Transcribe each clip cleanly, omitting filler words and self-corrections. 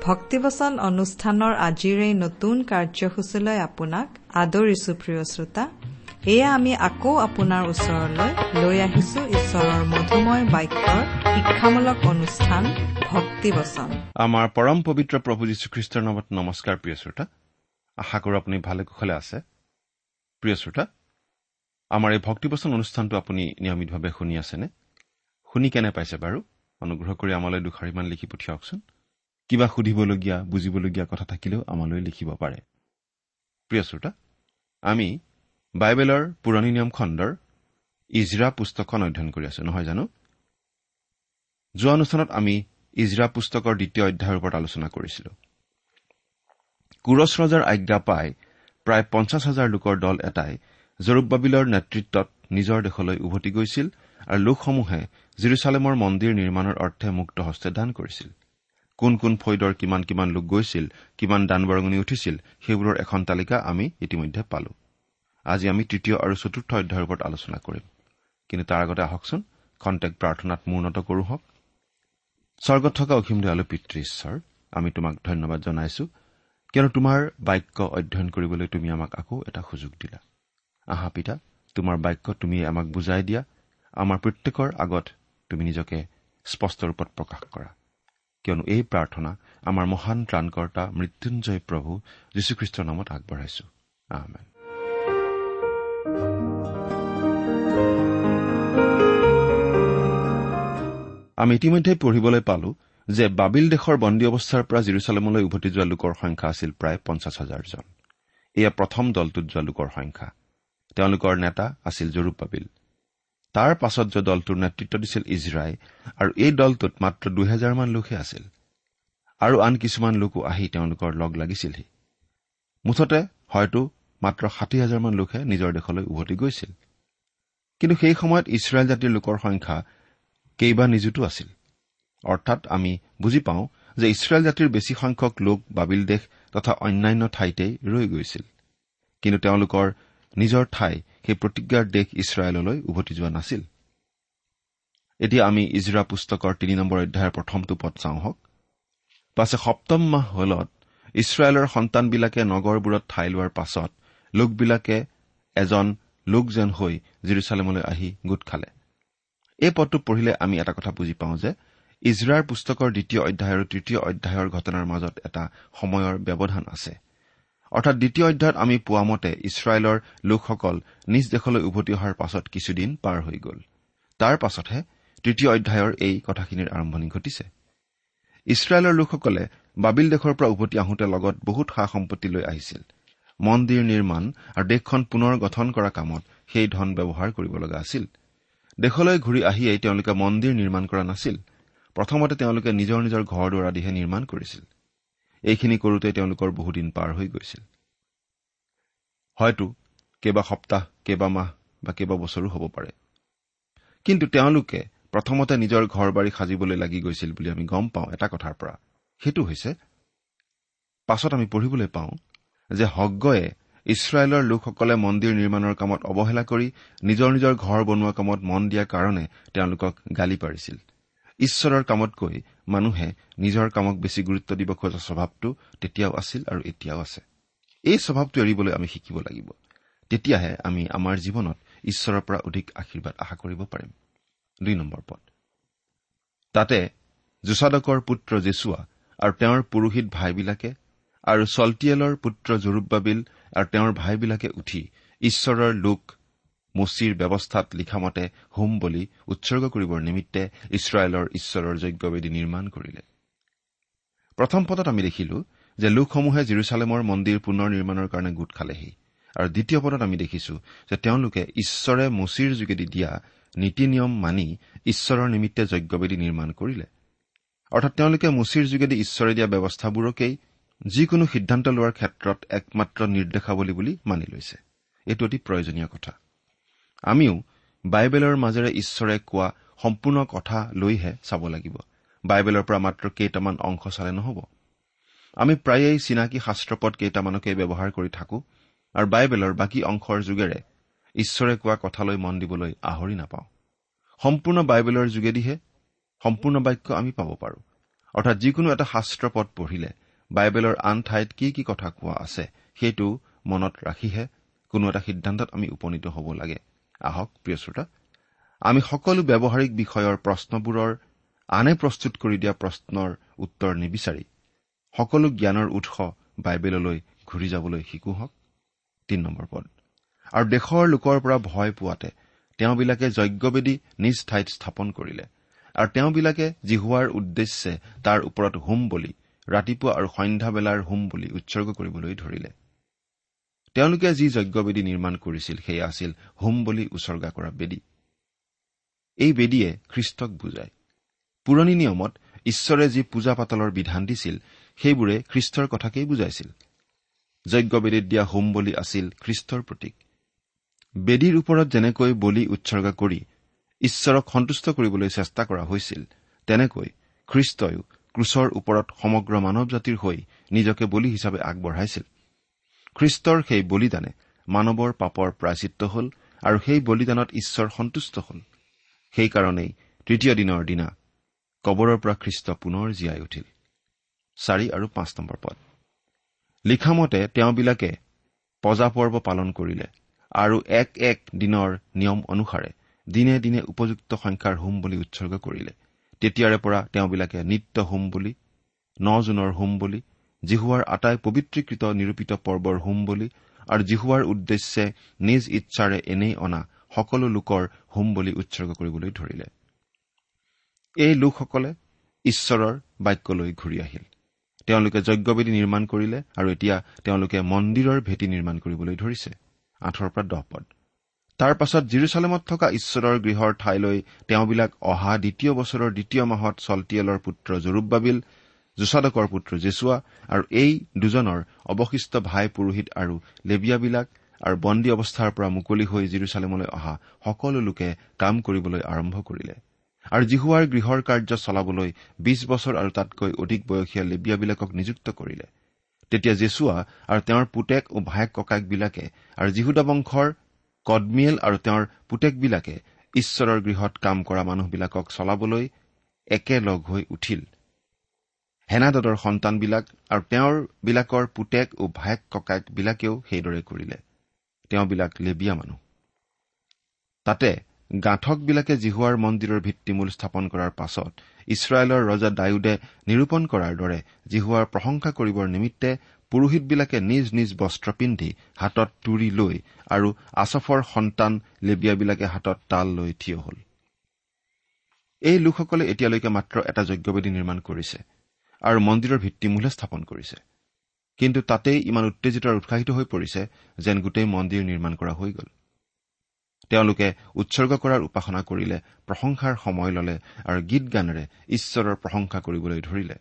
ভক্তিবচন অনুষ্ঠানৰ আজিৰ এই নতুন কাৰ্যসূচীলৈ আপোনাক আদৰিছো প্ৰিয় শ্ৰোতা। এয়া আমি আকৌ আপোনাৰ ওচৰলৈ লৈ আহিছো ঈশ্বৰৰ মধুময় বাক্যৰ শিক্ষামূলক অনুষ্ঠান ভক্তিবচন। আমাৰ পৰম পবিত্ৰ প্ৰভু যীশুখ্ৰীষ্টৰ নামত নমস্কাৰ প্ৰিয় শ্ৰোতা। আশা কৰো আপুনি ভালে কুশলে আছে। প্ৰিয় শ্ৰোতা, আমাৰ এই ভক্তিবচন অনুষ্ঠানটো আপুনি নিয়মিতভাৱে শুনি আছেনে? শুনি কেনে পাইছে বাৰু? অনুগ্ৰহ কৰি আমালৈ দুখাৰিমান লিখি পঠিয়াওকচোন। কিবা সুধিবলগীয়া বুজিবলগীয়া কথা থাকিলেও আমালৈ লিখিব পাৰে। প্ৰিয় শ্ৰোতা, আমি বাইবেলৰ পুৰণি নিয়ম খণ্ডৰ ইজৰা পুস্তকখন অধ্যয়ন কৰি আছো, নহয় জানো? যোৱা অনুষ্ঠানত আমি ইজৰা পুস্তকৰ 2য় অধ্যায়ৰ ওপৰত আলোচনা কৰিছিলো। কুৰছ ৰজাৰ আজ্ঞা পাই প্ৰায় 50,000 লোকৰ দল এটাই জৰুব্বাবিলৰ নেতৃত্বত নিজৰ দেশলৈ উভতি গৈছিল আৰু লোকসমূহে জেৰুজালেমৰ মন্দিৰ নিৰ্মাণৰ অৰ্থে মুক্ত হস্তে দান কৰিছিল। কোন কোন ফৈদৰ কিমান কিমান লোক গৈছিল, কিমান দান বৰঙণি উঠিছিল, সেইবোৰৰ এখন তালিকা আমি ইতিমধ্যে পালো। আজি আমি 3য় আৰু 4ৰ্থ অধ্যায়ৰ ওপৰত আলোচনা কৰিম। কিন্তু তাৰ আগতে আহকচোন খন্তেক প্ৰাৰ্থনাত মূৰ্ণত কৰো হওক। স্বৰ্গত থকা অসীম দয়ালু পিতৃ ঈশ্বৰ, আমি তোমাক ধন্যবাদ জনাইছো, কিয়নো তোমাৰ বাক্য অধ্যয়ন কৰিবলৈ তুমি আমাক আকৌ এটা সুযোগ দিলা। আহা পিতা, তোমাৰ বাক্য তুমি আমাক বুজাই দিয়া, আমাৰ প্ৰত্যেকৰ আগত তুমি নিজকে স্পষ্ট ৰূপত প্ৰকাশ কৰা, কিয়নো এই প্ৰাৰ্থনা আমাৰ মহান ত্ৰাণকৰ্তা মৃত্যুঞ্জয় প্ৰভু যীশুখ্ৰীষ্টৰ নামত আগবঢ়াইছো। আমেন। আমি ইতিমধ্যে পঢ়িবলৈ পালো যে বাবিল দেশৰ বন্দী অৱস্থাৰ পৰা জেৰুজালেমলৈ উভতি যোৱা লোকৰ সংখ্যা আছিল প্ৰায় 50,000 জন। এয়া প্ৰথম দলটোত যোৱা লোকৰ সংখ্যা। তেওঁলোকৰ নেতা আছিল জৰুব্বাবিল। তাৰ পাছত যোৱা দলটোৰ নেতৃত্ব দিছিল ইজৰাই, আৰু এই দলটোত মাত্ৰ 2000 মান লোকহে আছিল। আৰু আন কিছুমান লোকো আহি তেওঁলোকৰ লগ লাগিছিলহি। মুঠতে হয়তো মাত্ৰ 60,000 মান লোকহে নিজৰ দেশলৈ উভতি গৈছিল। কিন্তু সেই সময়ত ইছৰাইল জাতিৰ লোকৰ সংখ্যা কেইবা নিযুতো আছিল। অৰ্থাৎ আমি বুজি পাওঁ যে ইছৰাইল জাতিৰ বেছি সংখ্যক লোক বাবিল দেশ তথা অন্যান্য ঠাইতেই ৰৈ গৈছিল। কিন্তু তেওঁলোকৰ নিজৰ ঠাই, সেই প্ৰতিজ্ঞাৰ দেশ ইছৰাইললৈ উভতি যোৱা নাছিল। এতিয়া আমি ইজৰা পুস্তকৰ 3 নম্বৰ অধ্যায়ৰ প্ৰথমটো পদ চাওঁ হওক। পাছে 7ম মাহ হলত ইছৰাইলৰ সন্তানবিলাকে নগৰবোৰত ঠাই লোৱাৰ পাছত লোকবিলাকে এজন লোক যেন হৈ জেৰুজালেমলৈ আহি গোট খালে। এই পদটো পঢ়িলে আমি এটা কথা বুজি পাওঁ যে ইজৰাৰ পুস্তকৰ 2য় অধ্যায় আৰু 3য় অধ্যায়ৰ ঘটনাৰ মাজত এটা সময়ৰ ব্যৱধান আছে। অৰ্থাৎ 2য় অধ্যায়ত আমি পোৱা মতে ইছৰাইলৰ লোকসকল নিজ দেশলৈ উভতি অহাৰ পাছত কিছুদিন পাৰ হৈ গ'ল। তাৰ পাছতহে 3য় অধ্যায়ৰ এই কথাখিনিৰ আৰম্ভণি ঘটিছে। ইছৰাইলৰ লোকসকলে বাবিল দেশৰ পৰা উভতি আহোঁতে লগত বহুত সা সম্পত্তি লৈ আহিছিল। মন্দিৰ নিৰ্মাণ আৰু দেশখন পুনৰ গঠন কৰা কামত সেই ধন ব্যৱহাৰ কৰিব লগা আছিল। দেশলৈ ঘূৰি আহিয়েই তেওঁলোকে মন্দিৰ নিৰ্মাণ কৰা নাছিল। প্ৰথমতে তেওঁলোকে নিজৰ নিজৰ ঘৰ দুৱাৰ আদিহে নিৰ্মাণ কৰিছিল। এইখিনি কৰোঁতে তেওঁলোকৰ বহুদিন পাৰ হৈ গৈছিল। হয়তো কেইবা সপ্তাহ, কেইবা মাহ বা কেইবা বছৰো হ'ব পাৰে। কিন্তু তেওঁলোকে প্ৰথমতে নিজৰ ঘৰ বাৰী সাজিবলৈ লাগি গৈছিল বুলি আমি গম পাওঁ এটা কথাৰ পৰা। সেইটো হৈছে, পাছত আমি পঢ়িবলৈ পাওঁ যে হগ্গয়ে ইছৰাইলৰ লোকসকলে মন্দিৰ নিৰ্মাণৰ কামত অৱহেলা কৰি নিজৰ নিজৰ ঘৰ বনোৱা কামত মন দিয়াৰ কাৰণে তেওঁলোকক গালি পাৰিছিল। ঈশ্বৰৰ কামতকৈ মানুহে নিজৰ কামক বেছি গুৰুত্ব দিব খোজা স্বভাৱটো তেতিয়াও আছিল আৰু এতিয়াও আছে। এই স্বভাৱটো এৰিবলৈ আমি শিকিব লাগিব। তেতিয়াহে আমি আমাৰ জীৱনত ঈশ্বৰৰ পৰা অধিক আশীৰ্বাদ আশা কৰিব পাৰিম। 2 নম্বৰ পদ। তাতে জোচাদকৰ পুত্ৰ জেছুৱা আৰু তেওঁৰ পুৰোহিত ভাইবিলাকে আৰু চলটিয়েলৰ পুত্ৰ জৰুব্বাবিল আৰু তেওঁৰ ভাইবিলাকে উঠি ঈশ্বৰৰ লোক মোচীৰ ব্যৱস্থাত লিখামতে হোম বলি উৎসৰ্গ কৰিবৰ নিমিত্তে ইছৰাইলৰ ঈশ্বৰৰ যজ্ঞবেদী নিৰ্মাণ কৰিলে। প্ৰথম পদত আমি দেখিলো যে লোকসমূহে জেৰুজালেমৰ মন্দিৰ পুনৰ নিৰ্মাণৰ কাৰণে গোট খালেহি। আৰু 2য় পদত আমি দেখিছো যে তেওঁলোকে ঈশ্বৰে মোচীৰ যোগেদি দিয়া নীতি নিয়ম মানি ঈশ্বৰৰ নিমিত্তে যজ্ঞবেদী নিৰ্মাণ কৰিলে। অৰ্থাৎ তেওঁলোকে মোচীৰ যোগেদি ঈশ্বৰে দিয়া ব্যৱস্থাবোৰকেই যিকোনো সিদ্ধান্ত লোৱাৰ ক্ষেত্ৰত একমাত্ৰ নিৰ্দেশাৱলী বুলি মানি লৈছে। এইটো অতি প্ৰয়োজনীয় কথা। আমিও বাইবেলৰ মাজেৰে ঈশ্বৰে কোৱা সম্পূৰ্ণ কথা লৈহে চাব লাগিব। বাইবেলৰ পৰা মাত্ৰ কেইটামান অংশ চালে নহব। আমি প্ৰায়েই চিনাকি শাস্ত্ৰপদ কেইটামানকে ব্যৱহাৰ কৰি থাকো আৰু বাইবেলৰ বাকী অংশৰ যোগেৰে ঈশ্বৰে কোৱা কথালৈ মন দিবলৈ আহৰি নাপাওঁ। সম্পূৰ্ণ বাইবেলৰ যোগেদিহে সম্পূৰ্ণ বাক্য আমি পাব পাৰো। অৰ্থাৎ যিকোনো এটা শাস্ত্ৰ পদ পঢ়িলে বাইবেলৰ আন ঠাইত কি কি কথা কোৱা আছে সেইটো মনত ৰাখিহে কোনো এটা সিদ্ধান্তত আমি উপনীত হ'ব লাগে। আহক প্ৰিয় শ্ৰোতা, আমি সকলো ব্যৱহাৰিক বিষয়ৰ প্ৰশ্নবোৰৰ আনে প্ৰস্তুত কৰি দিয়া প্ৰশ্নৰ উত্তৰ নিবিচাৰি সকলো জ্ঞানৰ উৎস বাইবেললৈ ঘূৰি যাবলৈ শিকো হওক। ৩ নম্বৰ পদ। আৰু দেশৰ লোকৰ পৰা ভয় পোৱাতে তেওঁবিলাকে যজ্ঞবেদী নিজ ঠাইত স্থাপন কৰিলে, আৰু তেওঁবিলাকে জিহুৱাৰ উদ্দেশ্যে তাৰ ওপৰত হোম বলি ৰাতিপুৱা আৰু সন্ধ্যাবেলাৰ হোম বলি উৎসৰ্গ কৰিবলৈ ধৰিলে। তেওঁলোকে যি যজ্ঞবেদী নিৰ্মাণ কৰিছিল সেয়া আছিল হোম বলি উৎসৰ্গা কৰা বেদী। এই বেদীয়ে খ্ৰীষ্টক বুজায়। পুৰণি নিয়মত ঈশ্বৰে যি পূজা পাতলৰ বিধান দিছিল সেইবোৰে খ্ৰীষ্টৰ কথাকেই বুজাইছিল। যজ্ঞবেদীত দিয়া হোম বলি আছিল খ্ৰীষ্টৰ প্ৰতীক। বেদীৰ ওপৰত যেনেকৈ বলি উৎসৰ্গা কৰি ঈশ্বৰক সন্তুষ্ট কৰিবলৈ চেষ্টা কৰা হৈছিল, তেনেকৈ খ্ৰীষ্টইও ক্ৰুচৰ ওপৰত সমগ্ৰ মানৱ জাতিৰ হৈ নিজকে বলি হিচাপে আগবঢ়াইছিল। খ্ৰীষ্টৰ সেই বলিদানে মানৱৰ পাপৰ প্ৰায়চিত্ত হল, আৰু সেই বলিদানত ঈশ্বৰ সন্তুষ্ট হল। সেইকাৰণেই তৃতীয় দিনৰ দিনা কবৰৰ পৰা খ্ৰীষ্ট পুনৰ জীয়াই উঠিল। ৪ আৰু ৫ নম্বৰ পদ। লিখামতে তেওঁবিলাকে পজা পৰ্ব পালন কৰিলে, আৰু এক এক দিনৰ নিয়ম অনুসাৰে দিনে দিনে উপযুক্ত সংখ্যাৰ হোম বলি উৎসৰ্গ কৰিলে। তেতিয়াৰে পৰা তেওঁবিলাকে নিত্য হোম বলি, ৯ জুনৰ হোম বলি, জিহুৱাৰ আটাই পবিত্ৰীকৃত নিৰূপিত পৰ্বৰ হোম বলি আৰু জিহুৱাৰ উদ্দেশ্যে নিজ ইচ্ছাৰে এনেই অনা সকলো লোকৰ হোম বলি উৎসৰ্গ কৰিবলৈ ধৰিলে। এই লোকসকলে ঈশ্বৰৰ বাক্যলৈ ঘূৰি আহিল। তেওঁলোকে যজ্ঞবেদী নিৰ্মাণ কৰিলে, আৰু এতিয়া তেওঁলোকে মন্দিৰৰ ভেটি নিৰ্মাণ কৰিবলৈ ধৰিছে। ৮ পৰা ১০ পদ। তাৰ পাছত জেৰুচালেমত থকা ঈশ্বৰৰ গৃহৰ ঠাইলৈ তেওঁবিলাক অহা ২য় বছৰৰ ২য় মাহত চলটিয়েলৰ পুত্ৰ জৰুব্বাবিল, যোচাদকৰ পুত্ৰ জেছুৱা আৰু এই দুজনৰ অৱশিষ্ট ভাই পুৰোহিত আৰু লেবিয়াবিলাক আৰু বন্দী অৱস্থাৰ পৰা মুকলি হৈ জেৰুচালেমলৈ অহা সকলো লোকে কাম কৰিবলৈ আৰম্ভ কৰিলে। আৰু জিহুৱাৰ গৃহৰ কাৰ্য চলাবলৈ ২০ বছৰ আৰু তাতকৈ অধিক বয়সীয়া লেবিয়াবিলাকক নিযুক্ত কৰিলে। তেতিয়া জেছুৱা আৰু তেওঁৰ পুতেক ও ভায়েক ককায়েকবিলাকে আৰু জিহুদা বংশৰ কদমিয়েল আৰু তেওঁৰ পুতেকবিলাকে ঈশ্বৰৰ গৃহত কাম কৰা মানুহবিলাকক চলাবলৈ একেলগ হৈ উঠিল। হেনাদদৰ সন্তানবিলাক আৰু তেওঁৰ বিলাকৰ পুতেক ও ভায়েক ককায়েকবিলাকেও সেইদৰে কৰিলে। তেওঁবিলাক লেবিয়া মানুহ। তাতে গাঁথকবিলাকে জিহুৱাৰ মন্দিৰৰ ভিত্তিমূল স্থাপন কৰাৰ পাছত ইছৰাইলৰ ৰজা ডায়ুদে নিৰূপণ কৰাৰ দৰে জিহুৱাৰ প্ৰশংসা কৰিবৰ নিমিত্তে পুৰোহিতবিলাকে নিজ নিজ বস্ত্ৰ পিন্ধি হাতত তুৰি লৈ আৰু আছফৰ সন্তান লেবিয়াবিলাকে হাতত তাল লৈ থিয় হল। এই লোকসকলে এতিয়ালৈকে মাত্ৰ এটা যজ্ঞবেদী নিৰ্মাণ কৰিছে আৰু মন্দিৰৰ ভিত্তিমূলহে স্থাপন কৰিছে, কিন্তু তাতেই ইমান উত্তেজিত আৰু উৎসাহিত হৈ পৰিছে যেন গোটেই মন্দিৰ নিৰ্মাণ কৰা হৈ গ'ল। তেওঁলোকে উৎসৰ্গ কৰাৰ উপাসনা কৰিলে, প্ৰশংসাৰ সময় ললে আৰু গীত গানেৰে ঈশ্বৰৰ প্ৰশংসা কৰিবলৈ ধৰিলে।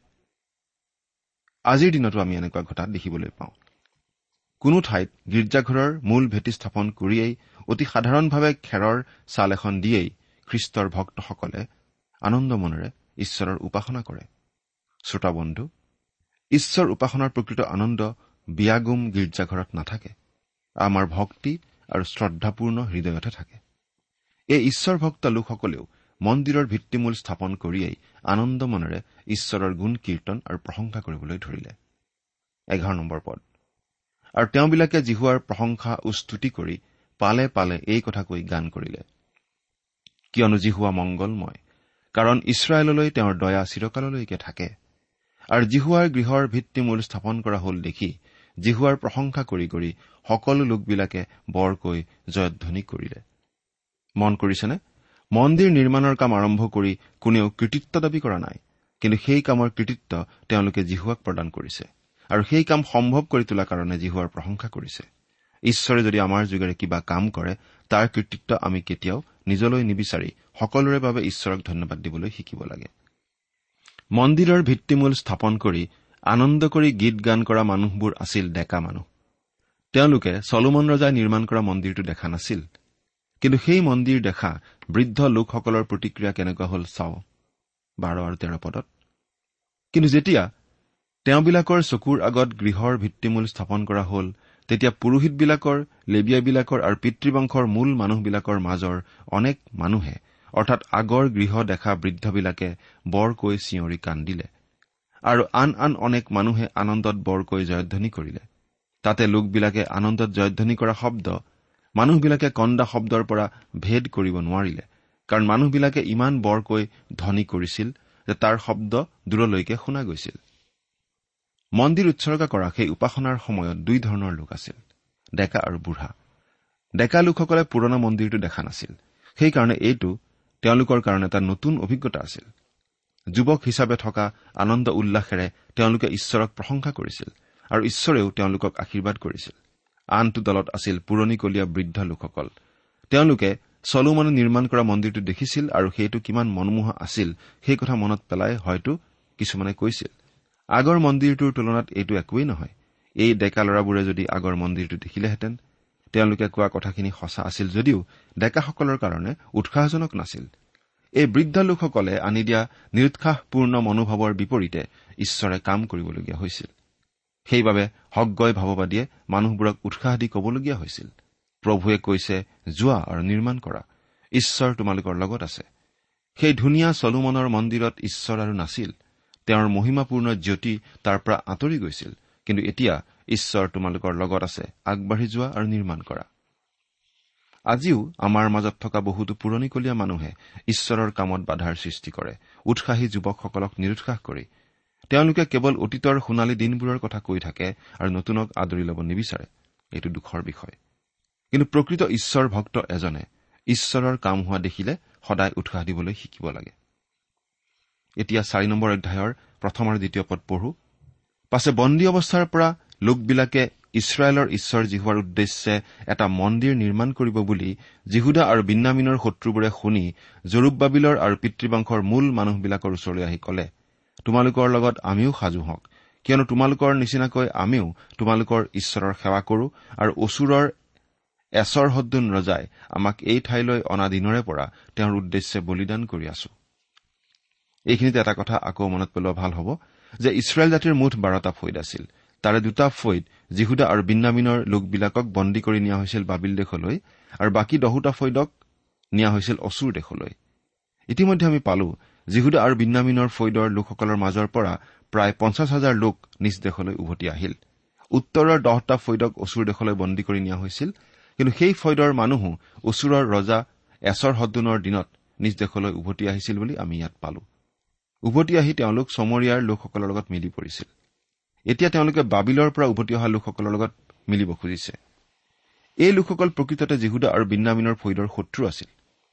আজিৰ দিনতো আমি এনেকুৱা ঘটা দেখিবলৈ পাওঁ। কোনো ঠাইত গীৰ্জাঘৰৰ মূল ভেটি স্থাপন কৰিয়েই অতি সাধাৰণভাৱে খেৰৰ চাল এখন দিয়েই খ্ৰীষ্টৰ ভক্তসকলে আনন্দ মনেৰে ঈশ্বৰৰ উপাসনা কৰে। শ্ৰোতা বন্ধু, ঈশ্বৰ উপাসনাৰ প্ৰকৃত আনন্দ বিয়াগুম গীৰ্জাঘৰত নাথাকে, আমাৰ ভক্তি আৰু শ্ৰদ্ধাপূৰ্ণ হৃদয়তে থাকে। এই ঈশ্বৰ ভক্ত লোকসকলেও মন্দিৰৰ ভিত্তিমূল স্থাপন কৰিয়েই আনন্দ মনেৰে ঈশ্বৰৰ গুণ কীৰ্তন আৰু প্ৰশংসা কৰিবলৈ ধৰিলে। 11 নম্বৰ পদ। আৰু তেওঁবিলাকে জিহুৱাৰ প্ৰশংসা ও স্তুতি কৰি পালে পালে এই কথা কৈ গান কৰিলে, কিয়নো জিহুৱা মংগলময়, কাৰণ ইছৰাইললৈ তেওঁৰ দয়া চিৰকাললৈকে থাকে। আৰু জিহুৱাৰ গৃহৰ ভিত্তিমূল স্থাপন কৰা হল দেখি জিহুৱাৰ প্ৰশংসা কৰি কৰি সকলো লোকবিলাকে বৰকৈ জয়ধ্বনি কৰিলে। মন কৰিছেনে? মন্দিৰ নিৰ্মাণৰ কাম আৰম্ভ কৰি কোনেও কৃতিত্ব দাবী কৰা নাই, কিন্তু সেই কামৰ কৃতিত্ব তেওঁলোকে জিহুৱাক প্ৰদান কৰিছে, আৰু সেই কাম সম্ভৱ কৰি তোলাৰ কাৰণে জিহুৱাৰ প্ৰশংসা কৰিছে। ঈশ্বৰে যদি আমাৰ যোগেৰে কিবা কাম কৰে, তাৰ কৃতিত্ব আমি কেতিয়াও নিজলৈ নিবিচাৰি সকলোৰে বাবে ঈশ্বৰক ধন্যবাদ দিবলৈ শিকিব লাগে। মন্দিৰৰ ভিত্তিমূল স্থাপন কৰি আনন্দ কৰি গীত গান কৰা মানুহবোৰ আছিল ডেকা মানুহ। তেওঁলোকে চলোমন ৰজাই নিৰ্মাণ কৰা মন্দিৰটো দেখা নাছিল, কিন্তু সেই মন্দিৰ দেখা বৃদ্ধ লোকসকলৰ প্ৰতিক্ৰিয়া কেনেকুৱা হল চাওঁ 12 আৰু 13 পদত। কিন্তু যেতিয়া তেওঁবিলাকৰ চকুৰ আগত গৃহৰ ভিত্তিমূল স্থাপন কৰা হল, তেতিয়া পুৰোহিতবিলাকৰ, লেবিয়াবিলাকৰ আৰু পিতৃবংশৰ মূল মানুহবিলাকৰ মাজৰ অনেক মানুহে, অৰ্থাৎ আগৰ গৃহ দেখা বৃদ্ধবিলাকে বৰকৈ চিঞৰি কান্দিলে। আৰু আন অনেক মানুহে আনন্দত বৰকৈ জয়ধ্বনি কৰিলে। তাতে লোকবিলাকে আনন্দত জয়ধ্বনি কৰা শব্দ মানুহবিলাকে কন্দা শব্দৰ পৰা ভেদ কৰিব নোৱাৰিলে, কাৰণ মানুহবিলাকে ইমান বৰকৈ ধ্বনি কৰিছিল যে তাৰ শব্দ দূৰলৈকে শুনা গৈছিল। মন্দিৰ উৎসৰ্গা কৰা সেই উপাসনাৰ সময়ত দুই ধৰণৰ লোক আছিল, ডেকা আৰু বুঢ়া। ডেকা লোকসকলে পুৰণা মন্দিৰটো দেখা নাছিল, সেইকাৰণে এইটো তেওঁলোকৰ কাৰণে এটা নতুন অভিজ্ঞতা আছিল। যুৱক হিচাপে থকা আনন্দ উল্লাসেৰে তেওঁলোকে ঈশ্বৰক প্ৰশংসা কৰিছিল আৰু ঈশ্বৰেও তেওঁলোকক আশীৰ্বাদ কৰিছিল। আনটো দলত আছিল পুৰণিকলীয়া বৃদ্ধ লোকসকল। তেওঁলোকে চলোমনে নিৰ্মাণ কৰা মন্দিৰটো দেখিছিল আৰু সেইটো কিমান মনোমোহা আছিল সেই কথা মনত পেলাই হয়তো কিছুমানে কৈছিল, আগৰ মন্দিৰটোৰ তুলনাত এইটো একোৱেই নহয়। এই ডেকা ল'ৰাবোৰে যদি আগৰ মন্দিৰটো দেখিলেহেঁতেন। তেওঁলোকে কোৱা কথাখিনি সঁচা আছিল যদিও ডেকাসকলৰ কাৰণে উৎসাহজনক নাছিল। এই বৃদ্ধ লোকসকলে আনি দিয়া নিৰুৎসাহপূৰ্ণ মনোভাৱৰ বিপৰীতে ঈশ্বৰে কাম কৰিবলগীয়া হৈছিল। সেইবাবে হকগৈ ভাৱবাদীয়ে মানুহবোৰক উৎসাহ দি কবলগীয়া হৈছিল, প্ৰভুৱে কৈছে, যোৱা আৰু নিৰ্মাণ কৰা, ঈশ্বৰ তোমালোকৰ লগত আছে। সেই ধুনীয়া চলোমনৰ মন্দিৰত ঈশ্বৰ আৰু নাছিল। তেওঁৰ মহিমাপূৰ্ণ জ্যোতি তাৰ পৰা আঁতৰি গৈছিল। কিন্তু এতিয়া ঈশ্বৰ তোমালোকৰ লগত আছে, আগবাঢ়ি যোৱা আৰু নিৰ্মাণ কৰা। আজিও আমাৰ মাজত থকা বহুতো পুৰণিকলীয়া মানুহে ঈশ্বৰৰ কামত বাধাৰ সৃষ্টি কৰে, উৎসাহী যুৱকসকলক নিৰুৎসাহ কৰি। তেওঁলোকে কেৱল অতীতৰ সোণালী দিনবোৰৰ কথা কৈ থাকে আৰু নতুনক আদৰি ল'ব নিবিচাৰে। এইটো দুখৰ বিষয়। কিন্তু প্ৰকৃত ঈশ্বৰ ভক্ত এজনে ঈশ্বৰৰ কাম হোৱা দেখিলে সদায় উৎসাহ দিবলৈ শিকিব লাগে। এতিয়া 4 নম্বৰ অধ্যায়ৰ 1 আৰু 2 পদ পঢ়ো। পাছে বন্দী অৱস্থাৰ পৰা লোকবিলাকে ইছৰাইলৰ ঈশ্বৰ জিহুৱাৰ উদ্দেশ্যে এটা মন্দিৰ নিৰ্মাণ কৰিব বুলি জিহুদা আৰু বিন্যামিনৰ শত্ৰুবোৰে শুনি জৰুব্বাবিলৰ আৰু পিতৃবংশৰ মূল মানুহবিলাকৰ ওচৰলৈ আহি ক'লে, তোমালোকৰ লগত আমিও সাজু হওক, কিয়নো তোমালোকৰ নিচিনাকৈ আমিও তোমালোকৰ ঈশ্বৰৰ সেৱা কৰো আৰু অছুৰৰ এছৰহদ্দুন ৰজাই আমাক এই ঠাইলৈ অনা দিনৰে পৰা তেওঁৰ উদ্দেশ্যে বলিদান কৰি আছো। এইখিনিতে এটা কথা আকৌ মনত পেলোৱা ভাল হ'ব যে ইছৰাইল জাতিৰ মুঠ 12টা ফৈদ আছিল। তাৰে 2টা ফৈদ জিহুদা আৰু বিন্যামিনৰ লোকবিলাকক বন্দী কৰি নিয়া হৈছিল বাবিল দেশলৈ আৰু বাকী 10টা ফৈদক নিয়া হৈছিল অছুৰ দেশলৈ। ইতিমধ্যে আমি পালো জিহুদা আৰু বিন্যামিনৰ ফৈদৰ লোকসকলৰ মাজৰ পৰা প্ৰায় 50,000 লোক নিজ দেশলৈ উভতি আহিল। উত্তৰৰ 10টা ফৈদক অছুৰ দেশলৈ বন্দী কৰি নিয়া হৈছিল, কিন্তু সেই ফৈদৰ মানুহো অছুৰৰ ৰজা এছৰহদ্দুনৰ দিনত নিজ দেশলৈ উভতি আহিছিল বুলি আমি ইয়াত পালো। উভতি আহি তেওঁলোক চমৰীয়াৰ লোকসকলৰ লগত মিলি পৰিছিল। এতিয়া তেওঁলোকে বাবিলৰ পৰা উভতি অহা লোকসকলৰ লগত মিলিব খুজিছে। এই লোকসকল প্ৰকৃততে জিহুদা আৰু বিন্যামিনৰ ফৈদৰ শত্ৰু আছিল।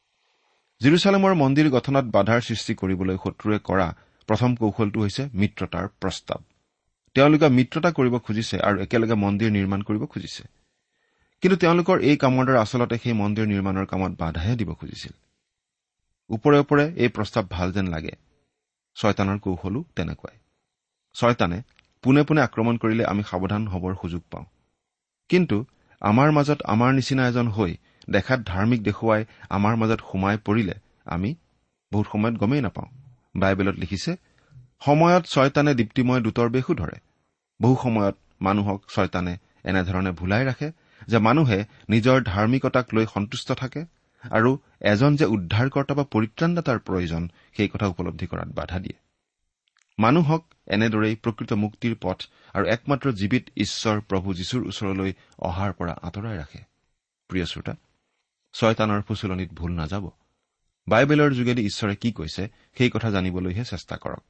জেৰুচালেমৰ মন্দিৰ গঠনত বাধাৰ সৃষ্টি কৰিবলৈ শত্ৰুৱে কৰা প্ৰথম কৌশলটো হৈছে মিত্ৰতাৰ প্ৰস্তাৱ। তেওঁলোকে মিত্ৰতা কৰিব খুজিছে আৰু একেলগে মন্দিৰ নিৰ্মাণ কৰিব খুজিছে। কিন্তু তেওঁলোকৰ এই কামৰ দ্বাৰা আচলতে সেই মন্দিৰ নিৰ্মাণৰ কামত বাধাহে দিব খুজিছিল। ওপৰে ওপৰে এই প্ৰস্তাৱ ভাল যেন লাগে। শয়তানৰ কৌশলো তেনেকুৱাই। শয়তানে পোনে পোনে আক্ৰমণ কৰিলে আমি সাৱধান হবৰ সুযোগ পাওঁ। কিন্তু আমাৰ মাজত আমাৰ নিচিনা এজন হৈ দেখাত ধাৰ্মিক দেখুৱাই আমাৰ মাজত সোমাই পৰিলে আমি বহুত সময়ত গমেই নাপাওঁ। বাইবেলত লিখিছে, সময়ত শয়তানে দীপ্তিময় দূতৰ বেশো ধৰে। বহু সময়ত মানুহক শয়তানে এনেধৰণে ভুলাই ৰাখে যে মানুহে নিজৰ ধাৰ্মিকতাক লৈ সন্তুষ্ট থাকে আৰু এজন যে উদ্ধাৰকৰ্তা বা পৰিত্ৰাণদাতাৰ প্ৰয়োজন সেই কথা উপলব্ধি কৰাত বাধা দিয়ে। মানুহক এনেদৰেই প্ৰকৃত মুক্তিৰ পথ আৰু একমাত্ৰ জীৱিত ঈশ্বৰ প্ৰভু যীশুৰ ওচৰলৈ অহাৰ পৰা আঁতৰাই ৰাখে। প্ৰিয় শ্ৰোতা, শয়তানৰ ফুচলনিত ভুল নাযাব। বাইবেলৰ যোগেদি ঈশ্বৰে কি কৈছে সেই কথা জানিবলৈহে চেষ্টা কৰক।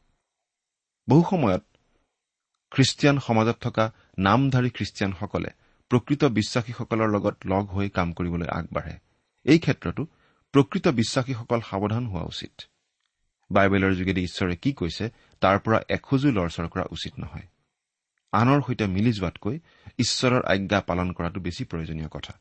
বহু সময়ত খ্ৰীষ্টিয়ান সমাজত থকা নামধাৰী খ্ৰীষ্টিয়ানসকলে প্ৰকৃত বিশ্বাসীসকলৰ লগত লগ হৈ কাম কৰিবলৈ আগবাঢ়ে। এই ক্ষেত্ৰতো প্ৰকৃত বিশ্বাসীসকল সাৱধান হোৱা উচিত। বাইবেলৰ যোগেদি ঈশ্বৰে কি কৈছে তাৰ পৰা এখোজো লৰচৰ কৰা উচিত নহয়। আনৰ সৈতে মিলি যোৱাতকৈ ঈশ্বৰৰ আজ্ঞা পালন কৰাটো বেছি প্ৰয়োজনীয় কথা।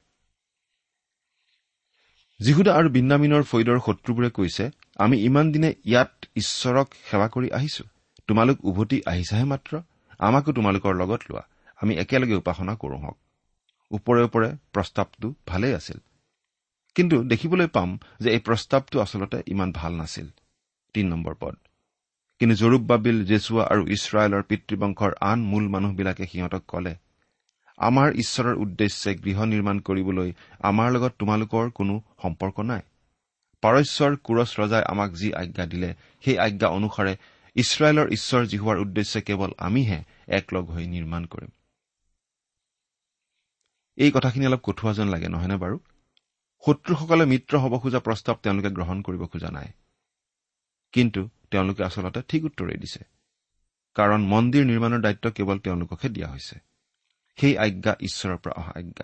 জিহুদা আৰু বিন্যামিনৰ ফৈদৰ শত্ৰুবোৰে কৈছে, আমি ইমান দিনে ইয়াত ঈশ্বৰক সেৱা কৰি আহিছো, তোমালোক উভতি আহিছাহে মাত্ৰ, আমাকো তোমালোকৰ লগত লোৱা, আমি একেলগে উপাসনা কৰো হওক। ওপৰে ওপৰে প্ৰস্তাৱটো ভালেই আছিল, কিন্তু দেখিবলৈ পাম যে এই প্ৰস্তাৱটো আচলতে ইমান ভাল নাছিল। 3 নম্বৰ পদ। কিন্তু জৰুব্বাবিল, জেছুৱা আৰু ইছৰাইলৰ পিতৃবংশৰ আন মূল মানুহবিলাকে সিহঁতক ক'লে, আমাৰ ঈশ্বৰৰ উদ্দেশ্যে গৃহ নিৰ্মাণ কৰিবলৈ আমাৰ লগত তোমালোকৰ কোনো সম্পৰ্ক নাই। পাৰস্যৰ কুৰছ ৰজাই আমাক যি আজ্ঞা দিলে সেই আজ্ঞা অনুসাৰে ইছৰাইলৰ ঈশ্বৰ জিহুৱাৰ উদ্দেশ্যে কেৱল আমিহে একলগ হৈ নিৰ্মাণ কৰিম। এই কথাখিনি অলপ কঠোৱা যেন লাগে, নহয়নে বাৰু? শত্ৰুসকলে মিত্ৰ হ'ব খোজা প্ৰস্তাৱ তেওঁলোকে গ্ৰহণ কৰিব খোজা নাই, কিন্তু তেওঁলোকে আচলতে ঠিক উত্তৰেই দিছে, কাৰণ মন্দিৰ নিৰ্মাণৰ দায়িত্ব কেৱল তেওঁলোককহে দিয়া হৈছে। সেই আজ্ঞা ঈশ্বৰৰ পৰা অহা আজ্ঞা।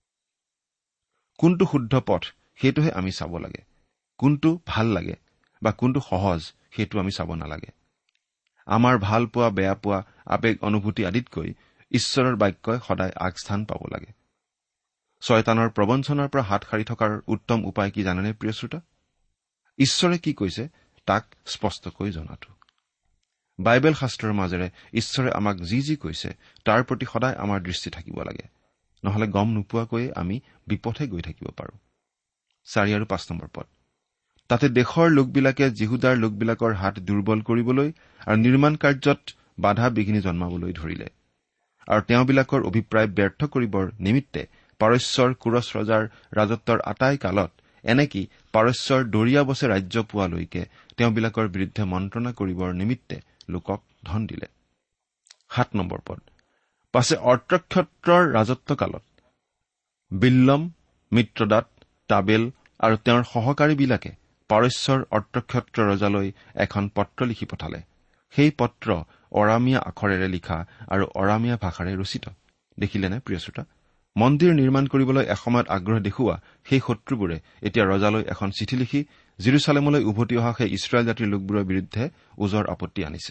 কোনটো শুদ্ধ পথ সেইটোহে আমি চাব লাগে। কোনটো ভাল লাগে বা কোনটো সহজ সেইটো আমি চাব নালাগে। আমাৰ ভাল পোৱা, বেয়া পোৱা, আবেগ অনুভূতি আদিতকৈ ঈশ্বৰৰ বাক্যই সদায় আগস্থান পাব লাগে। শয়তানৰ প্ৰবঞ্চনাৰ পৰা হাত সাৰি থকাৰ উত্তম উপায় কি জানেনে প্ৰিয় শ্ৰোতা? ঈশ্বৰে কি কৈছে তাক স্পষ্টকৈ জনাটো। বাইবেল শাস্ত্ৰৰ মাজেৰে ঈশ্বৰে আমাক যি যি কৈছে তাৰ প্ৰতি সদায় আমাৰ দৃষ্টি থাকিব লাগে, নহলে গম নোপোৱাকৈয়ে আমি বিপথে গৈ থাকিব পাৰোঁ। 4 আৰু 5 নম্বৰ পদ। তাতে দেশৰ লোকবিলাকে জিহুদাৰ লোকবিলাকৰ হাত দুৰ্বল কৰিবলৈ আৰু নিৰ্মাণ কাৰ্যত বাধা বিঘিনি জন্মাবলৈ ধৰিলে, আৰু তেওঁবিলাকৰ অভিপ্ৰায় ব্যৰ্থ কৰিবৰ নিমিত্তে পাৰস্যৰ কুৰছ ৰজাৰ ৰাজত্বৰ আটাই কালত, এনেকি পাৰস্যৰ দৰিয়াবছে ৰাজ্য পোৱালৈকে তেওঁবিলাকৰ বিৰুদ্ধে মন্ত্ৰণা কৰিবৰ নিমিত্তে লোকক ধন দিলে। 7 নম্বৰ পদ। পাছে অৰ্তক্ষত্ৰৰ ৰাজত্ব কালত বিল্লম, মিত্ৰদাত, টাবেল আৰু তেওঁৰ সহকাৰীবিলাকে পাৰস্যৰ অৰ্তক্ষত্ৰ ৰজালৈ এখন পত্ৰ লিখি পঠালে। সেই পত্ৰ অৰামীয়া আখৰেৰে লিখা আৰু অৰামীয়া ভাষাৰে ৰচিত। দেখিলেনে প্ৰিয় শ্ৰোতা? মন্দিৰ নিৰ্মাণ কৰিবলৈ এসময়ত আগ্ৰহ দেখুওৱা সেই শত্ৰুবোৰে এতিয়া ৰজালৈ এখন চিঠি লিখি জেৰুচালেমলৈ উভতি অহা সেই ইছৰাইল জাতিৰ লোকবোৰৰ বিৰুদ্ধে ওজৰ আপত্তি আনিছে।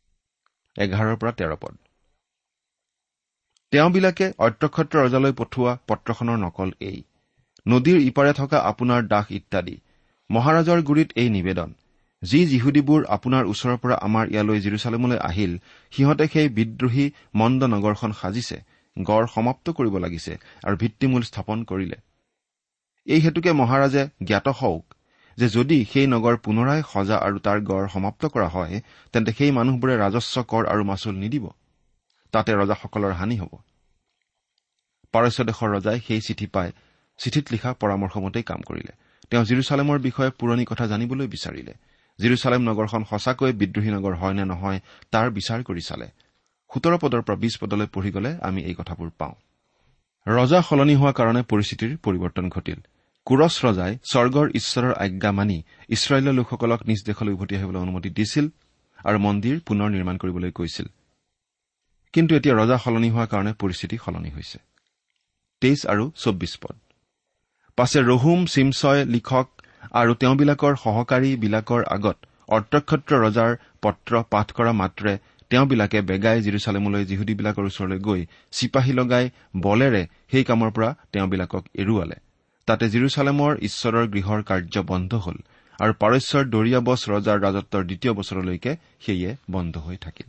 11 পৰা 13 পদ। তেওঁবিলাকে অৰ্তক্ষত্ৰ ৰজালৈ পঠোৱা পত্ৰখনৰ নকল এই: নদীৰ ইপাৰে থকা আপোনাৰ দাস ইত্যাদি, মহাৰাজৰ গুৰিত এই নিবেদন: যি যিহুদীবোৰ আপোনাৰ ওচৰৰ পৰা আমাৰ ইয়ালৈ জেৰুচালেমলৈ আহিল, সিহঁতে সেই বিদ্ৰোহী মন্দ নগৰখন সাজিছে, গড় সমাপ্ত কৰিব লাগিছে আৰু ভিত্তিমূল স্থাপন কৰিলে। এই হেতুকে মহাৰাজে জ্ঞাত হওক যে যদি সেই নগৰ পুনৰাই সজা আৰু তাৰ গড় সমাপ্ত কৰা হয়, তেন্তে সেই মানুহবোৰে ৰাজস্ব কৰ আৰু মাচুল নিদিব। তাতে ৰজাসকলৰ হানি হ'ব। পাৰস্য দেশৰ ৰজাই সেই চিঠি পাই চিঠিত লিখা পৰামৰ্শমতেই কাম কৰিলে। তেওঁ জেৰুচালেমৰ বিষয়ে পুৰণি কথা জানিবলৈ বিচাৰিলে। জেৰুচালেম নগৰখন সঁচাকৈ বিদ্ৰোহী নগৰ হয় নে নহয় তাৰ বিচাৰ কৰি চালে। 17 পদৰ পৰা 20 পদলৈ পঢ়ি গলে আমি এই কথাবোৰ পাওঁ। ৰজা সলনি হোৱাৰ কাৰণে পৰিস্থিতিৰ পৰিৱৰ্তন ঘটিল। কুৰছ ৰজাই স্বৰ্গৰ ঈশ্বৰৰ আজ্ঞা মানি ইছৰাইলৰ লোকসকলক নিজ দেশলৈ উভতি আহিবলৈ অনুমতি দিছিল আৰু মন্দিৰ পুনৰ নিৰ্মাণ কৰিবলৈ কৈছিল। কিন্তু এতিয়া ৰজা সলনি হোৱাৰ কাৰণে পৰিস্থিতি সলনি হৈছে। 23 আৰু 24 পদ। পাছে ৰহুম, চিমছয় লিখক আৰু তেওঁবিলাকৰ সহকাৰীবিলাকৰ আগত অৰ্তক্ষত্ৰ ৰজাৰ পত্ৰ পাঠ কৰা মাত্ৰে তেওঁবিলাকে বেগাই জেৰুচালেমলৈ যিহুদীবিলাকৰ ওচৰলৈ গৈ চিপাহী লগাই বলেৰে সেই কামৰ পৰা তেওঁবিলাকক এৰুৱালে। তাতে জেৰুচালেমৰ ঈশ্বৰৰ গৃহৰ কাৰ্য বন্ধ হল আৰু পাৰস্যৰ দৰিয়াবছ ৰজাৰ ৰাজত্বৰ 2য় বছৰলৈকে সেয়ে বন্ধ হৈ থাকিল।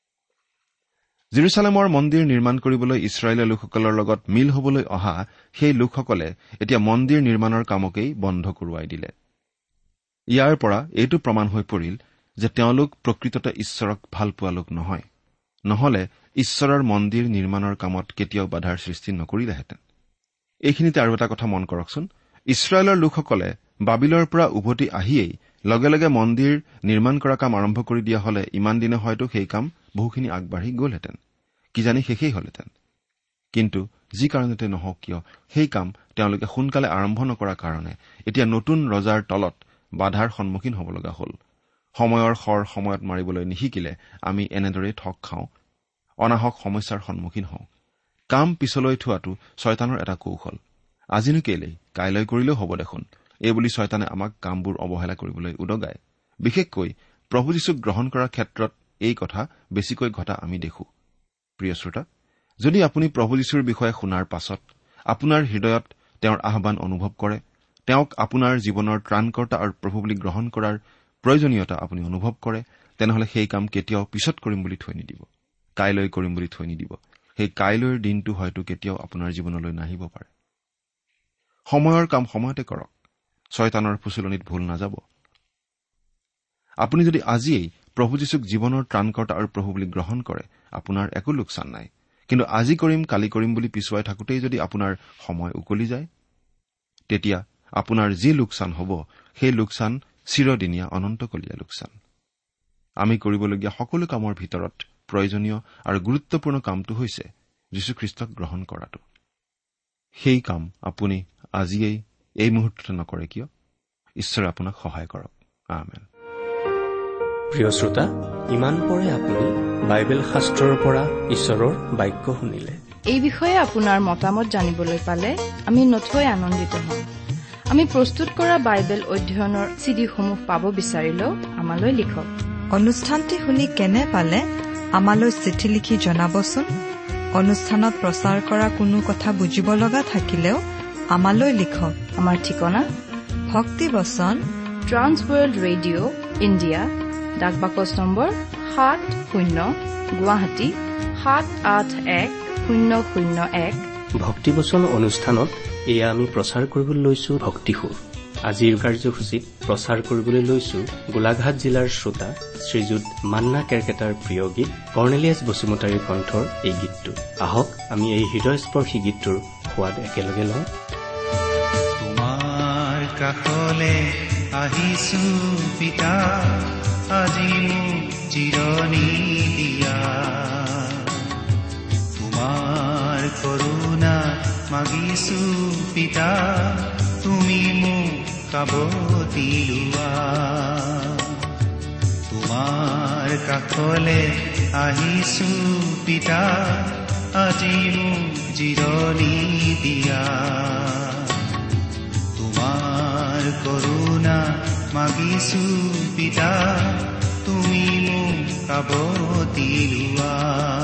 জেৰুচালেমৰ মন্দিৰ নিৰ্মাণ কৰিবলৈ ইছৰাইলৰ লোকসকলৰ লগত মিল হবলৈ অহা সেই লোকসকলে এতিয়া মন্দিৰ নিৰ্মাণৰ কামকেই বন্ধ কৰোৱাই দিলে। ইয়াৰ পৰা এইটো প্ৰমাণ হৈ পৰিল যে তেওঁলোক প্ৰকৃততে ঈশ্বৰক ভাল পোৱা লোক নহয়, নহলে ঈশ্বৰৰ মন্দিৰ নিৰ্মাণৰ কামত কেতিয়াও বাধাৰ সৃষ্টি নকৰিলেহেঁতেন। এইখিনিতে আৰু এটা কথা মন কৰকচোন। ইছৰাইলৰ লোকসকলে বাবিলৰ পৰা উভতি আহিয়েই লগে লগে মন্দিৰ নিৰ্মাণ কৰা কাম আৰম্ভ কৰি দিয়া হলে ইমান দিনে হয়তো সেই কাম বহুখিনি আগবাঢ়ি গলহেঁতেন, কিজানি শেষেই হলহেঁতেন। কিন্তু যি কাৰণতে নহওক কিয় সেই কাম তেওঁলোকে সোনকালে আৰম্ভ নকৰাৰ কাৰণে এতিয়া নতুন ৰজাৰ তলত বাধাৰ সন্মুখীন হ'ব লগা হল। সময়ৰ খৰ সময়ত মাৰিবলৈ নিশিকিলে আমি এনেদৰেই ঠগ খাওঁ, অনাহক সমস্যাৰ সন্মুখীন হওঁ। কাম পিছলৈ থোৱাটো শয়তানৰ এটা কৌশল। আজিনো কেলেই, কাইলৈ কৰিলেও হ'ব দেখোন, এইবুলি শয়তানে আমাক কামবোৰ অৱহেলা কৰিবলৈ উদগায়। বিশেষকৈ প্ৰভু যীশুক গ্ৰহণ কৰাৰ ক্ষেত্ৰত এই কথা বেছিকৈ ঘটা আমি দেখো। প্ৰিয় শ্ৰোতা, যদি আপুনি প্ৰভু যীশুৰ বিষয়ে শুনাৰ পাছত আপোনাৰ হৃদয়ত তেওঁৰ আহ্বান অনুভৱ কৰে, তেওঁক আপোনাৰ জীৱনৰ ত্ৰাণকৰ্তা আৰু প্ৰভু বুলি গ্ৰহণ কৰাৰ প্ৰয়োজনীয়তা আপুনি অনুভৱ কৰে, তেনেহলে সেই কাম কেতিয়াও পিছত কৰিম বুলি থৈ নিদিব, কাইলৈ কৰিম বুলি থৈ নিদিব। সেই কাইলৈৰ দিনটো হয়তো কেতিয়াও আপোনাৰ জীৱনলৈ নাহিব পাৰে। সময়ৰ কাম সময়তে কৰক, শয়তানৰ ফুচুলনিত ভুল নাযাব। আপুনি যদি আজিয়েই প্ৰভু যীশুক জীৱনৰ ত্ৰাণকৰ্তা আৰু প্ৰভু বুলি গ্ৰহণ কৰে, আপোনাৰ একো লোকচান নাই। কিন্তু আজি কৰিম কালি কৰিম বুলি পিছুৱাই থাকোতেই যদি আপোনাৰ সময় উকলি যায়, তেতিয়া আপোনাৰ যি লোকচান হ'ব সেই লোকচান চিৰদিনীয়া অনন্তকলীয়া লোকচান। আমি কৰিবলগীয়া সকলো কামৰ ভিতৰত প্ৰয়োজনীয় আৰু গুৰুত্বপূৰ্ণ কামটো হৈছে যীশুখ্ৰীষ্টক গ্ৰহণ কৰাটো। সেই কাম আপুনি আজিয়েই এই মুহূৰ্ততে নকৰে কিয়? ঈশ্বৰে আপোনাক সহায় কৰক। আমেন। প্ৰিয় শ্ৰোতা, ইমান পৰে আপুনি বাইবেল শাস্ত্ৰৰ পৰা ঈশ্বৰৰ বাক্য শুনিলে। এই বিষয়ে আপোনাৰ মতামত জানিবলৈ পালে আমি নথৈ আনন্দিত হ'ম। আমি প্ৰস্তুত কৰা বাইবেল অধ্যয়নৰ চিডিসমূহ পাব বিচাৰিলেও আমালৈ লিখক। অনুষ্ঠানটি শুনি কেনে পালে আমালৈ চিঠি লিখি জনাবচোন। অনুষ্ঠানত প্ৰচাৰ কৰা কোনো কথা বুজিব লগা থাকিলেও আমালৈ লিখক। আমাৰ ঠিকনা Bhaktibachan, trans world radio' India, ডাকবাকচ নম্বৰ 70 গুৱাহাটী 78101। ভক্তিবচন অনুষ্ঠানত এয়া আমি প্ৰচাৰ কৰিবলৈ লৈছো ভক্তিসুৰ। আজিৰ কাৰ্যসূচীত প্ৰচাৰ কৰিবলৈ লৈছো গোলাঘাট জিলাৰ শ্ৰোতা শ্ৰীযুত মান্না কেৰকেটাৰ প্ৰিয় গীত কৰ্ণেলিয়াছ বসুমতাৰীৰ কণ্ঠৰ এই গীতটো। আহক আমি এই হৃদয়স্পৰ্শী গীতটোৰ সোৱাদ একেলগে লওঁ। তোমাৰ কাষলে আহিছো পিতা, আজি মোক জিৰণি দিয়া। তোমাৰ কৰুণা মাগিছো পিতা, তুমি মোক কাবতি লোৱা। তোমাৰ কাষলে আহিছো পিতা, আজি মোক জিৰণি দিয়া। তোমাৰ কৰুণা মাগিছো পিতা, তুমি মোক কাবতি লোৱা।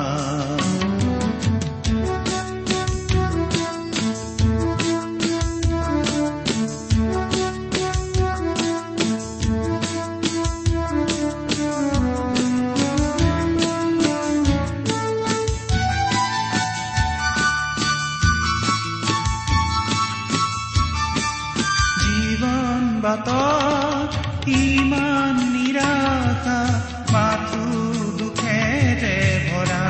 ইমান নিৰাশা, মাথো দুখেৰে ভৰা,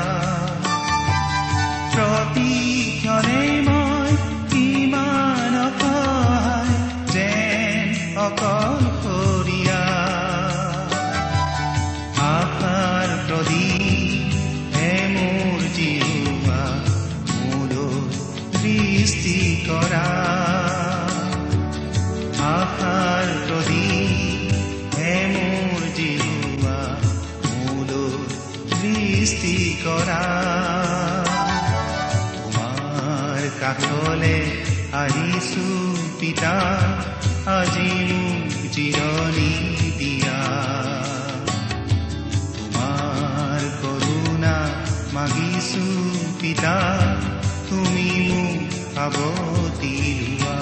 প্ৰতিক্ষণে মই ইমান অসহায়, যেন অকলশৰীয়া। আশাৰ প্ৰদীপ হে মোৰ জিহুৱা, মোলৈ সৃষ্টি কৰা। আশাৰ প্ৰদীপ হে মোৰ জিহুৱা, মোলৈ সৃষ্টি কৰা। তোমাৰ কাষলে আহিছো পিতা, আজি মোক জিৰণি দিয়া। তোমাৰ কৰুণা মাগিছো পিতা, তুমি মোক কাবতি লোৱা।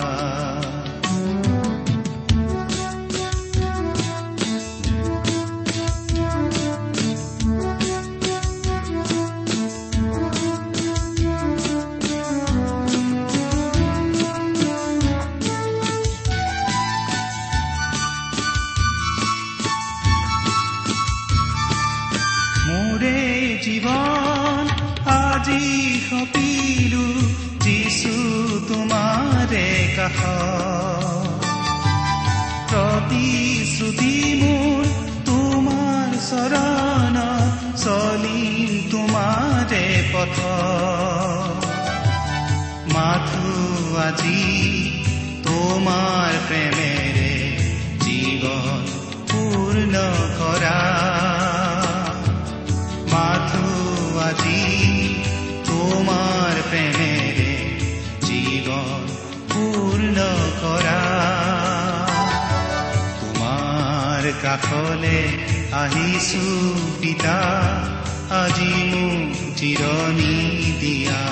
জীৱন আজি সপিলো যিছু তোমাৰে কাষ, প্ৰতিশ্ৰুতি মোৰ তোমাৰ চৰণ, চলিম তোমাৰে পথ। মাথো আজি তোমাৰ প্ৰেমেৰে জীৱন পূৰ্ণ কৰা। মাথো আজি তোমাৰ প্ৰেমেৰে জীৱন পূৰ্ণ কৰা। তোমাৰ কাষলে আহিছো পিতা, আজি মোক জিৰণি দিয়া।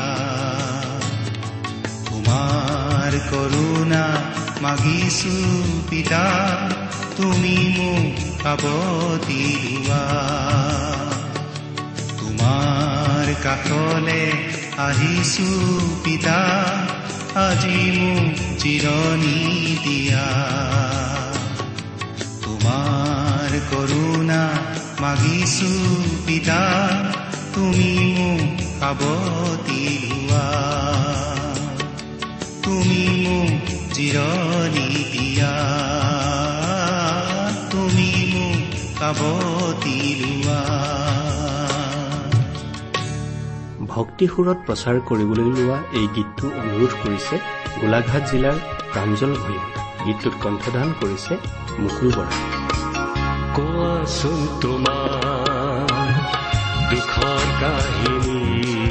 তোমাৰ কৰুণা মাগিছো পিতা, তুমি মোক কাবতি লোৱা। তোমাৰ কাষলে আহিছো পিতা, আজি মোক জিৰণি দিয়া। তোমাৰ কৰুণা মাগিছো পিতা, তুমি মোক কাবতি লোৱা। তুমি মোক জিৰণি দিয়া, তুমি মোক কাবতি ভক্তি সুৰত প্ৰচাৰ কৰিবলৈ লোৱা এই গীতটো অনুৰোধ কৰিছে গোলাঘাট জিলাৰ প্ৰাঞ্জল ভূঞা। গীতটোত কণ্ঠদান কৰিছে মুকুল বৰা। কোৱাচোন তোমাৰ দুখৰ কাহিনী,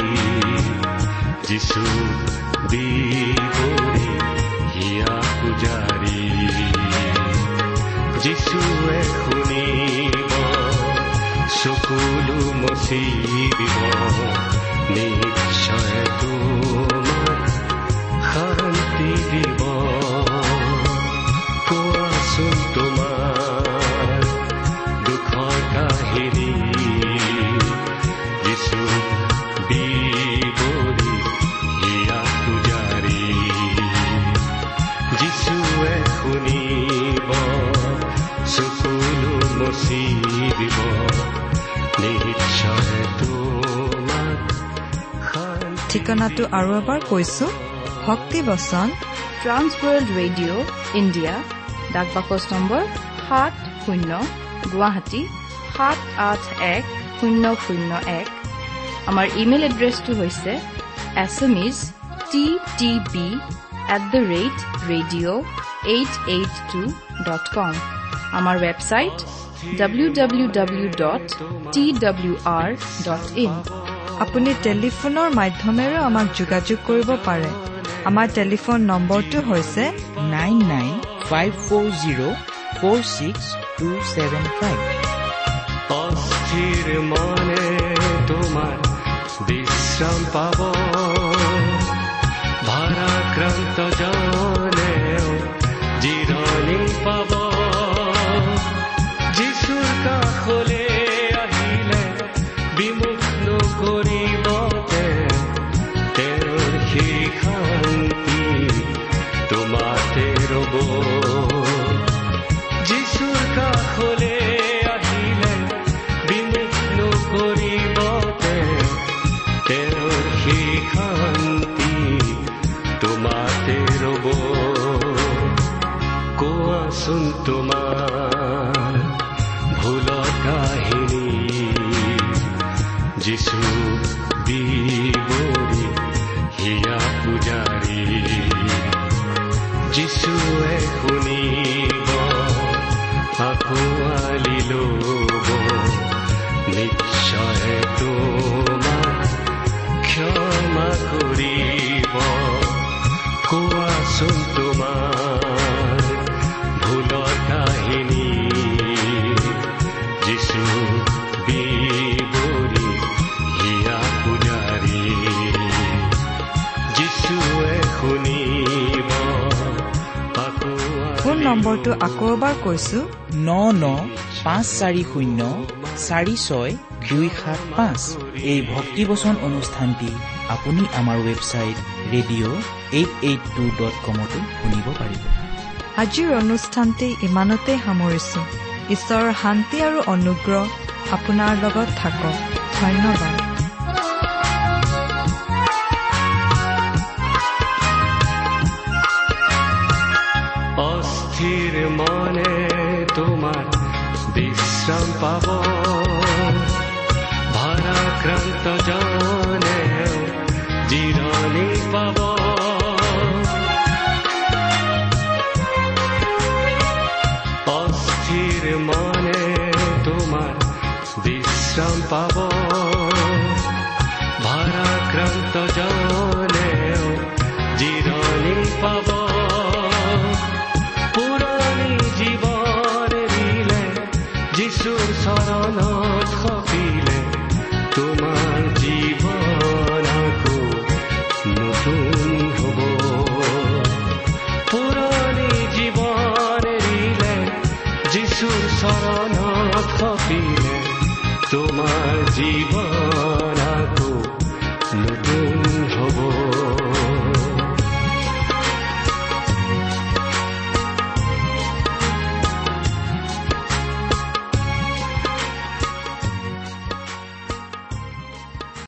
যিছু দিবৰি হিয়া পূজাৰী, যিছুৱে শুনিব চকুলো মচি দিব, নিশ্চয় তোমাক শান্তি দিব। কোৱাচোন তোমাৰ দুখৰ কাহিনী, যিছু দিবৰি হিয়া পূজাৰী, যিছুৱে শুনিব চকুলো মচি দিব, নিশ্চয় তোমাক। ঠিকনাটো আৰু এবাৰ কৈছো, ভক্তি বচন, ট্ৰান্স ৱৰ্ল্ড ৰেডিঅ' ইণ্ডিয়া, ডাক বাকচ নম্বৰ 70 গুৱাহাটী 78101। আমাৰ ইমেইল এড্ৰেছটো হৈছে assamese@radio882.com। আমাৰ ৱেবছাইট www.twr.in। আপুনি টেলিফোনৰ মাধ্যমেৰেও আমাক যোগাযোগ কৰিব পাৰে। আমাৰ টেলিফোন নম্বৰটো হৈছে 9954046275। অস্থিৰ মনে তোমাৰ বিশ্ৰাম পাব, ভাৰাক্ৰান্ত জনেও জিৰণি পাব। যিছুৰ কাষলে আহিলে বিমুখ নকৰিব, তেওঁৰ সেই শান্তি তোমাতে ৰব। যিছুৰ কাষলে আহিলে বিমুখ নকৰিব, তেওঁৰ সেই শান্তি তোমাতে ৰব। কোৱাচোন তোমাৰ ভুলৰ কাহিনী, যিছু দিবৰি হিয়া পূজাৰী, যিছুৱে শুনিব আঁকোৱালি ল'ব, নিশ্চয় তোমাক ক্ষমা কৰিব। কোৱাচোন তোমাৰ ভুলৰ কাহিনী, যিছু দিবৰি হিয়া পূজাৰী, যিছুৱে শুনিব। ফোন নম্বৰটো আকৌ এবাৰ কৈছো, 9954646275। এই ভক্তিবচন অনুষ্ঠানটি আপুনি আমাৰ ৱেবছাইট radio882.comতো শুনিব পাৰিব। আজিৰ অনুষ্ঠানটি ইমানতে সামৰিছো। ঈশ্বৰৰ শান্তি আৰু অনুগ্ৰহ আপোনাৰ লগত থাকক। ধন্যবাদ। অস্থিৰ মনে তোমাৰ বিশ্ৰাম পাব, ভাৰাক্ৰান্ত জনেও জিৰণি পাব। অস্থিৰ মনে তোমাৰ বিশ্ৰাম পাব, ভাৰাক্ৰান্ত জনেও জিৰণি পাব। পুৰণি জীৱন এৰিলে, যিছুৰ চৰণত সপিলে, তোমাৰ জীৱন আকৌ নতুন হ'ব। পুৰণি জীৱন এৰিলে, যিছুৰ চৰণত সপিলে, তোমাৰ জীৱন